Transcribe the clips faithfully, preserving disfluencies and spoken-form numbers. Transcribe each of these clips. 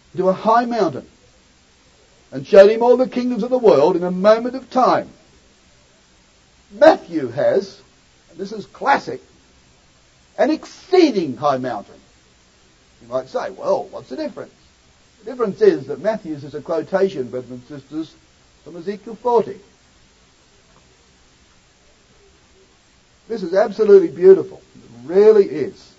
to a high mountain and showed him all the kingdoms of the world in a moment of time. Matthew has, and this is classic, an exceeding high mountain. You might say, well, what's the difference? The difference is that Matthew's is a quotation, brothers and sisters, from Ezekiel forty. This is absolutely beautiful. It really is.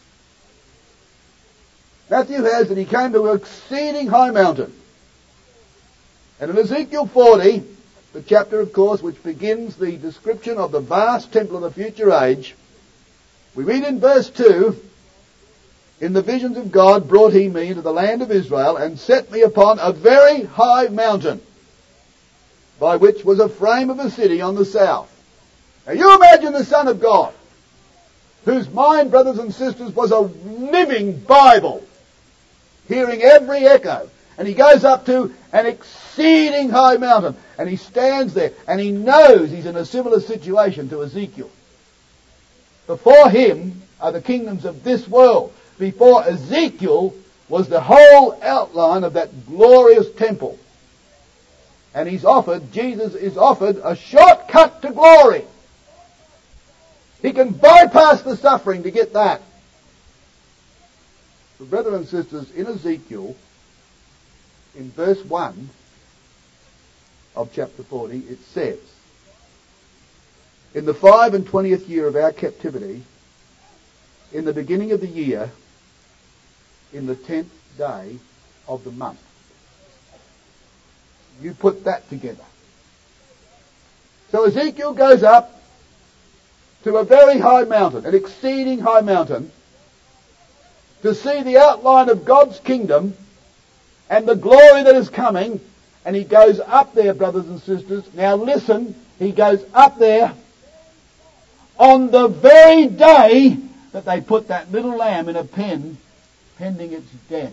Matthew has that he came to an exceeding high mountain. And in Ezekiel forty, the chapter, of course, which begins the description of the vast temple of the future age, we read in verse two, "In the visions of God brought he me into the land of Israel, and set me upon a very high mountain, by which was a frame of a city on the south." Now you imagine the Son of God, whose mind, brothers and sisters, was a living Bible, hearing every echo. And he goes up to an exceeding high mountain, and he stands there, and he knows he's in a similar situation to Ezekiel. Before him are the kingdoms of this world. Before Ezekiel was the whole outline of that glorious temple. And he's offered, Jesus is offered a shortcut to glory. He can bypass the suffering to get that. But brothers and sisters, in Ezekiel, in verse one of chapter forty, it says, "In the five and twentieth year of our captivity, in the beginning of the year, in the tenth day of the month." You put that together. So Ezekiel goes up to a very high mountain, an exceeding high mountain, to see the outline of God's kingdom and the glory that is coming. And he goes up there, brothers and sisters. Now listen, he goes up there on the very day that they put that little lamb in a pen, pending its death.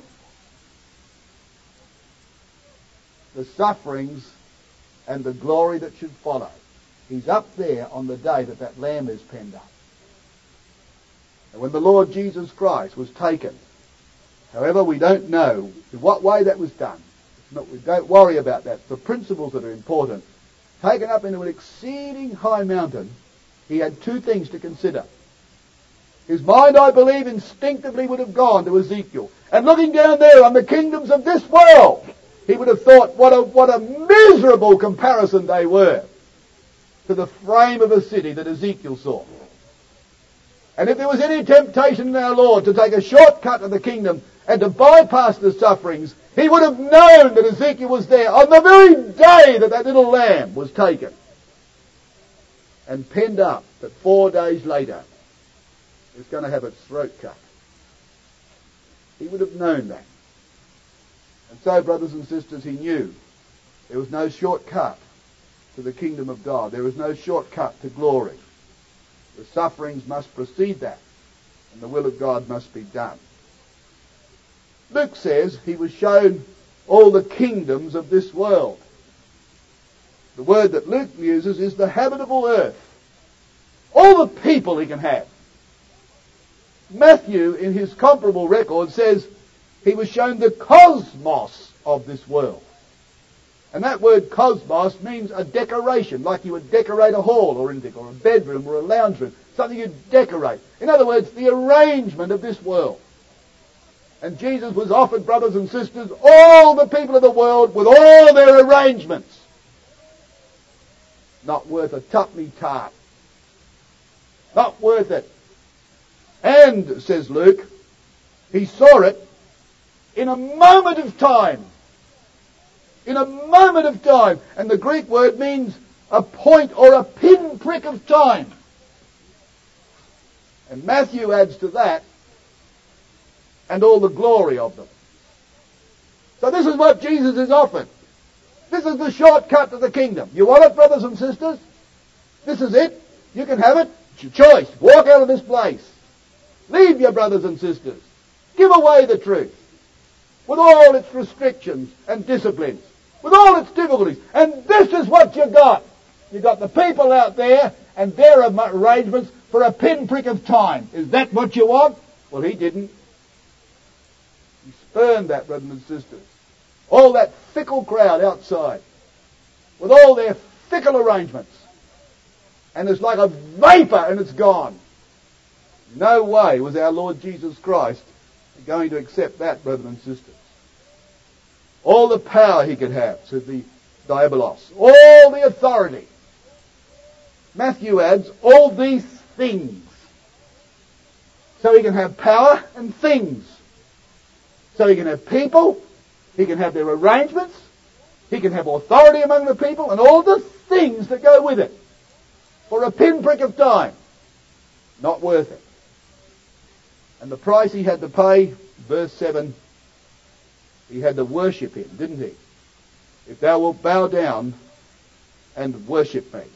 The sufferings and the glory that should follow. He's up there on the day that that lamb is penned up. And when the Lord Jesus Christ was taken, however, we don't know in what way that was done. Not, we don't worry about that. The principles that are important. Taken up into an exceeding high mountain, he had two things to consider. His mind, I believe, instinctively would have gone to Ezekiel. And looking down there on the kingdoms of this world, he would have thought, what a, what a miserable comparison they were to the frame of a city that Ezekiel saw. And if there was any temptation in our Lord to take a shortcut to the kingdom and to bypass the sufferings, he would have known that Ezekiel was there on the very day that that little lamb was taken and penned up, that four days later it's going to have its throat cut. He would have known that. And so, brothers and sisters, he knew there was no shortcut to the kingdom of God. There was no shortcut to glory. The sufferings must precede that, and the will of God must be done. Luke says he was shown all the kingdoms of this world. The word that Luke uses is the habitable earth. All the people he can have. Matthew, in his comparable record, says he was shown the cosmos of this world. And that word cosmos means a decoration, like you would decorate a hall or anything, or a bedroom or a lounge room, something you decorate. In other words, the arrangement of this world. And Jesus was offered, brothers and sisters, all the people of the world with all their arrangements. Not worth a tuppenny tart. Not worth it. And, says Luke, he saw it in a moment of time. In a moment of time. And the Greek word means a point or a pinprick of time. And Matthew adds to that, and all the glory of them. So this is what Jesus is offered. This is the shortcut to the kingdom. You want it, brothers and sisters? This is it. You can have it. It's your choice. Walk out of this place. Leave your brothers and sisters. Give away the truth. With all its restrictions and disciplines. With all its difficulties. And this is what you got. You got the people out there and their arrangements for a pinprick of time. Is that what you want? Well, he didn't. He spurned that, brothers and sisters. All that fickle crowd outside, with all their fickle arrangements. And it's like a vapour and it's gone. No way was our Lord Jesus Christ going to accept that, brothers and sisters. All the power he could have, said the Diabolos. All the authority. Matthew adds, all these things. So he can have power and things. So he can have people, he can have their arrangements, he can have authority among the people, and all the things that go with it. For a pinprick of time. Not worth it. And the price he had to pay, verse seven, he had to worship him, didn't he? If thou wilt bow down and worship me.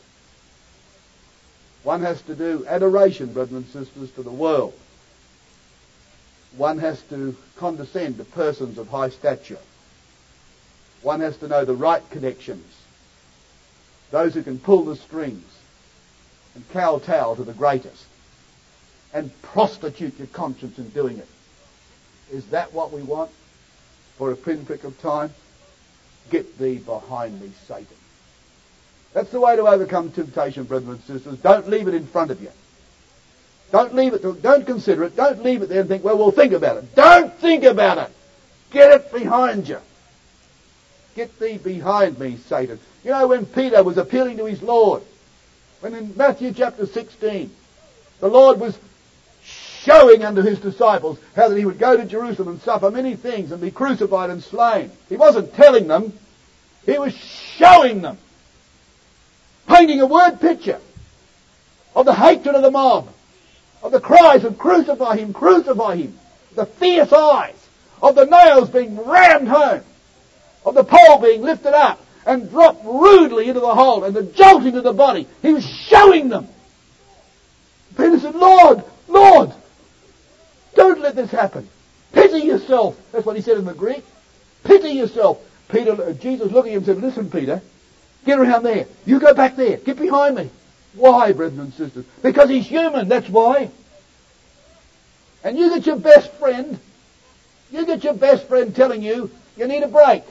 One has to do adoration, brothers and sisters, to the world. One has to condescend to persons of high stature. One has to know the right connections. Those who can pull the strings and kowtow to the greatest. And prostitute your conscience in doing it. Is that what we want for a pinprick of time? Get thee behind me, Satan. That's the way to overcome temptation, brothers and sisters. Don't leave it in front of you. Don't leave it, to, don't consider it. Don't leave it there and think, well, we'll think about it. Don't think about it. Get it behind you. Get thee behind me, Satan. You know, when Peter was appealing to his Lord, when in Matthew chapter sixteen, the Lord was showing unto his disciples how that he would go to Jerusalem and suffer many things and be crucified and slain. He wasn't telling them. He was showing them. Painting a word picture of the hatred of the mob, of the cries of crucify him, crucify him, the fierce eyes, of the nails being rammed home, of the pole being lifted up and dropped rudely into the hole and the jolting of the body. He was showing them. Peter said, Lord, Lord, don't let this happen. Pity yourself. That's what he said in the Greek. Pity yourself. Peter, Jesus looked at him and said, listen, Peter, get around there. You go back there. Get behind me. Why, brethren and sisters? Because he's human, that's why. And you get your best friend, you get your best friend telling you, you need a break.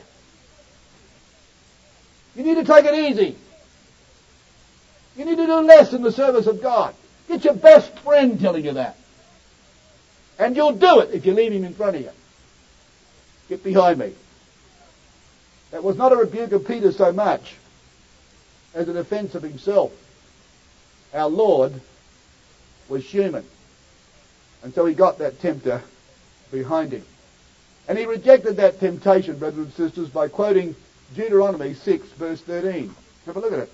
You need to take it easy. You need to do less in the service of God. Get your best friend telling you that. And you'll do it if you leave him in front of you. Get behind me. That was not a rebuke of Peter so much as a defense of himself. Our Lord was human. And so he got that tempter behind him. And he rejected that temptation, brothers and sisters, by quoting Deuteronomy six, verse thirteen. Have a look at it.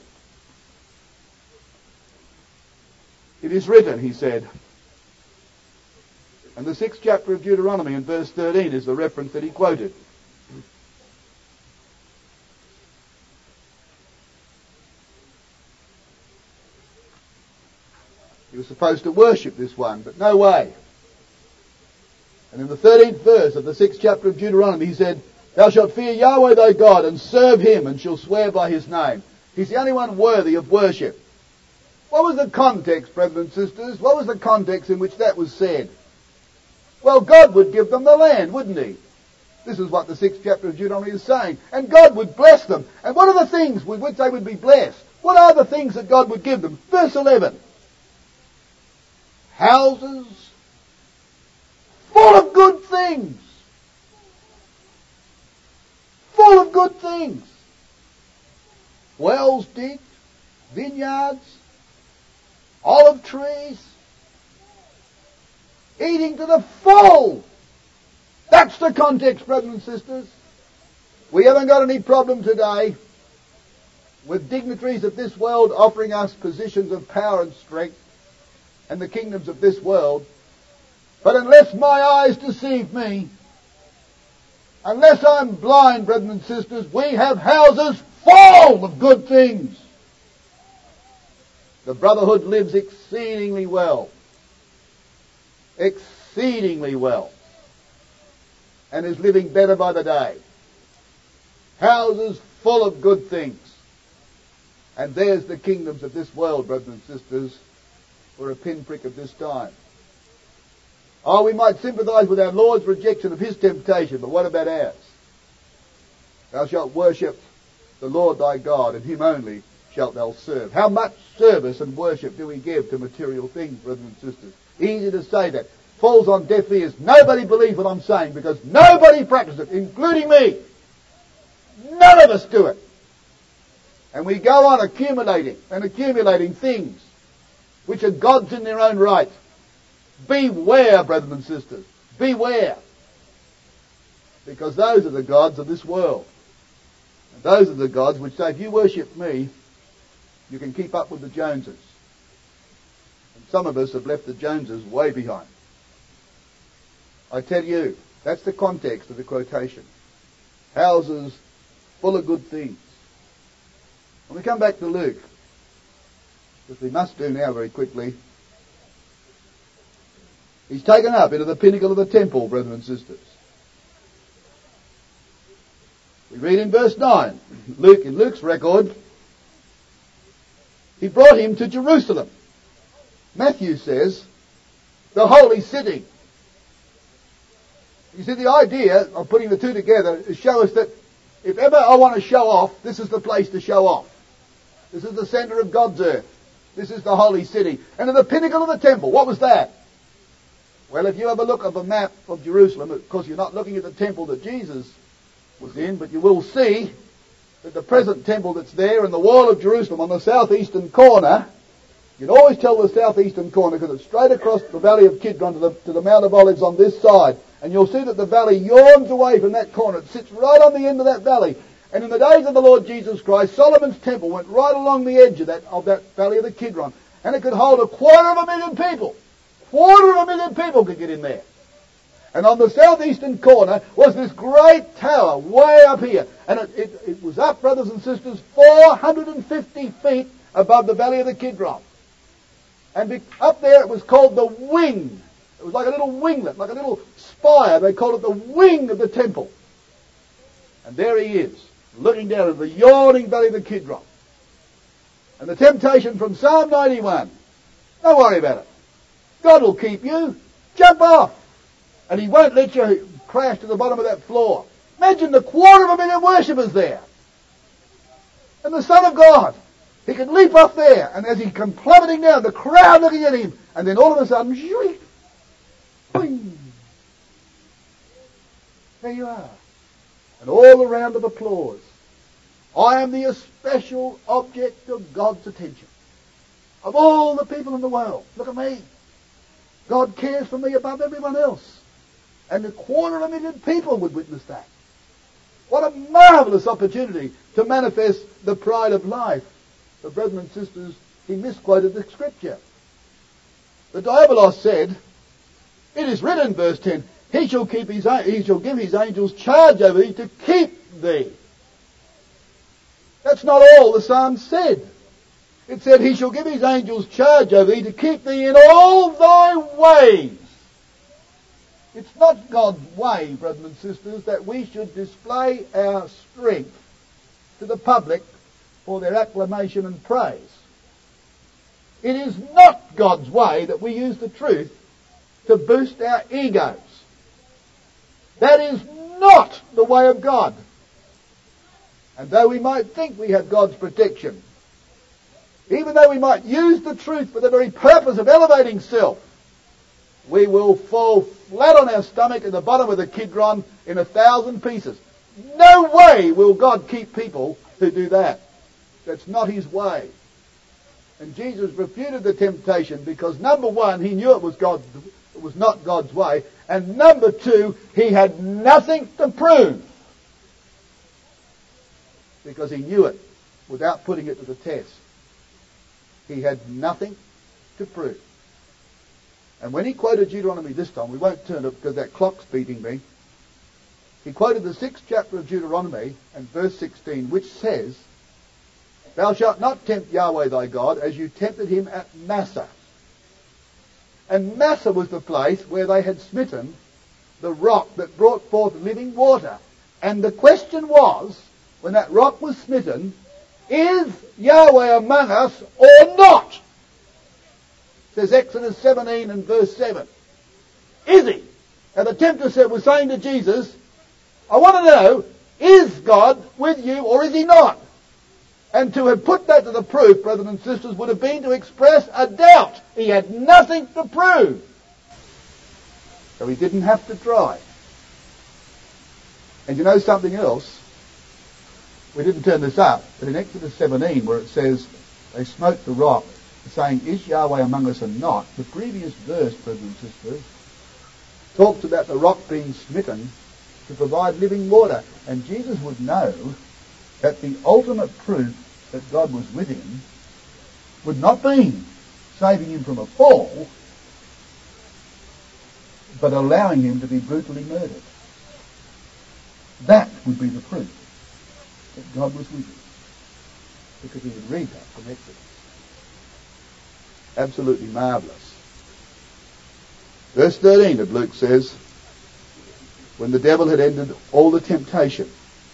It is written, he said. And the sixth chapter of Deuteronomy in verse thirteen is the reference that he quoted. He was supposed to worship this one, but no way. And in the thirteenth verse of the sixth chapter of Deuteronomy, he said, thou shalt fear Yahweh thy God, and serve him, and shall swear by his name. He's the only one worthy of worship. What was the context, brothers and sisters? What was the context in which that was said? Well, God would give them the land, wouldn't he? This is what the sixth chapter of Deuteronomy is saying. And God would bless them. And what are the things with which they would be blessed? What are the things that God would give them? Verse eleven. Houses full of good things. Full of good things. Wells digged, vineyards, olive trees, eating to the full. That's the context, brothers and sisters. We haven't got any problem today with dignitaries of this world offering us positions of power and strength and the kingdoms of this world. But unless my eyes deceive me, unless I'm blind, brothers and sisters, we have houses full of good things. The brotherhood lives exceedingly well. Exceedingly well. And is living better by the day. Houses full of good things. And there's the kingdoms of this world, brothers and sisters, for a pinprick of this time. Oh, we might sympathize with our Lord's rejection of his temptation, but what about ours? Thou shalt worship the Lord thy God, and him only shalt thou serve. How much service and worship do we give to material things, brothers and sisters? Easy to say that. Falls on deaf ears. Nobody believes what I'm saying because nobody practices it, including me. None of us do it. And we go on accumulating and accumulating things which are gods in their own right. Beware, brothers and sisters. Beware. Because those are the gods of this world. And those are the gods which say, if you worship me, you can keep up with the Joneses. And some of us have left the Joneses way behind. I tell you, that's the context of the quotation. Houses full of good things. When we come back to Luke, which we must do now very quickly, he's taken up into the pinnacle of the temple, brothers and sisters. We read in verse nine, Luke, in Luke's record, he brought him to Jerusalem. Matthew says, the holy city. You see, the idea of putting the two together is show us that if ever I want to show off, this is the place to show off. This is the centre of God's earth. This is the holy city. And at the pinnacle of the temple, what was that? Well, if you have a look at a map of Jerusalem, of course you're not looking at the temple that Jesus was in, but you will see that the present temple that's there in the wall of Jerusalem on the southeastern corner, you can always tell the southeastern corner because it's straight across the valley of Kidron to the, to the Mount of Olives on this side. And you'll see that the valley yawns away from that corner. It sits right on the end of that valley. And in the days of the Lord Jesus Christ, Solomon's temple went right along the edge of that, of that valley of the Kidron. And it could hold a quarter of a million people. Quarter of a million people could get in there. And on the southeastern corner was this great tower way up here. And it, it, it was up, brothers and sisters, four hundred fifty feet above the valley of the Kidron. And be, up there it was called the wing. It was like a little winglet, like a little spire. They called it the wing of the temple. And there he is, looking down at the yawning valley of the Kidron. And the temptation from Psalm ninety-one. Don't worry about it. God will keep you. Jump off. And he won't let you crash to the bottom of that floor. Imagine the quarter of a million worshippers there. And the Son of God. He can leap off there. And as he comes plummeting down, the crowd looking at him. And then all of a sudden, shriek. Boing. There you are. And all the round of applause. I am the especial object of God's attention. Of all the people in the world. Look at me. God cares for me above everyone else. And a quarter of a million people would witness that. What a marvellous opportunity to manifest the pride of life. But brothers and sisters, he misquoted the scripture. The Diabolos said, it is written, verse ten, he shall keep his, he shall give his angels charge over thee to keep thee. That's not all the psalm said. It said, he shall give his angels charge over thee to keep thee in all thy ways. It's not God's way, brothers and sisters, that we should display our strength to the public for their acclamation and praise. It is not God's way that we use the truth to boost our egos. That is not the way of God. And though we might think we have God's protection, even though we might use the truth for the very purpose of elevating self, we will fall flat on our stomach at the bottom of the Kidron in a thousand pieces. No way will God keep people who do that. That's not his way. And Jesus refuted the temptation because, number one, he knew it was God, it was not God's way. And number two, he had nothing to prove. Because he knew it without putting it to the test. He had nothing to prove. And when he quoted Deuteronomy this time, we won't turn it because that clock's beating me. He quoted the sixth chapter of Deuteronomy and verse sixteen, which says, thou shalt not tempt Yahweh thy God as you tempted him at Massah. And Massah was the place where they had smitten the rock that brought forth living water. And the question was, when that rock was smitten, is Yahweh among us or not? Says Exodus seventeen and verse seven. Is he? And the tempter said, was saying to Jesus, I want to know, is God with you or is he not? And to have put that to the proof, brothers and sisters, would have been to express a doubt. He had nothing to prove. So he didn't have to try. And you know something else? We didn't turn this up, but in Exodus seventeen, where it says, they smote the rock, saying, is Yahweh among us or not? The previous verse, brothers and sisters, talks about the rock being smitten to provide living water. And Jesus would know that the ultimate proof that God was with him would not be saving him from a fall, but allowing him to be brutally murdered. That would be the proof that God was with him, because he would read that from Exodus. Absolutely marvellous. Verse thirteen of Luke says, when the devil had ended all the temptation.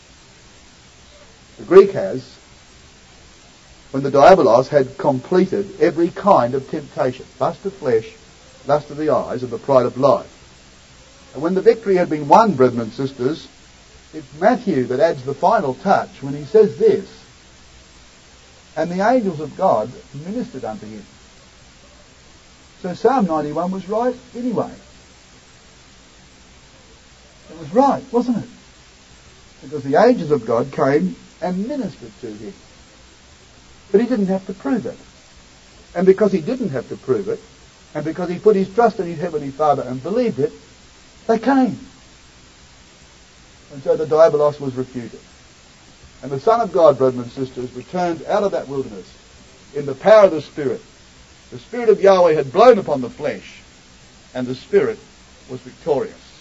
The Greek has, when the diabolos had completed every kind of temptation, lust of flesh, lust of the eyes, and the pride of life. And when the victory had been won, brethren and sisters, it's Matthew that adds the final touch when he says this, and the angels of God ministered unto him. So Psalm ninety-one was right anyway. It was right, wasn't it? Because the angels of God came and ministered to him. But he didn't have to prove it. And because he didn't have to prove it, and because he put his trust in his Heavenly Father and believed it, they came. And so the diabolos was refuted. And the Son of God, brothers and sisters, returned out of that wilderness in the power of the Spirit. The Spirit of Yahweh had blown upon the flesh, and the Spirit was victorious.